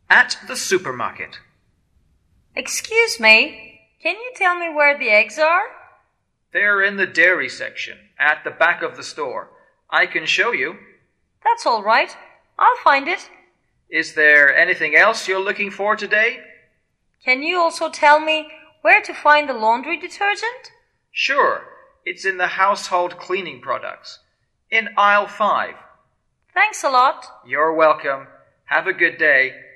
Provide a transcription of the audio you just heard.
At the supermarket. Excuse me, can you tell me where the eggs are? They're in the dairy section, at the back of the store. I can show you. That's all right. I'll find it. Is there anything else you're looking for today? Can you also tell me where to find the laundry detergent? Sure. It's in the household cleaning products. In aisle 5. Thanks a lot. You're welcome. Have a good day.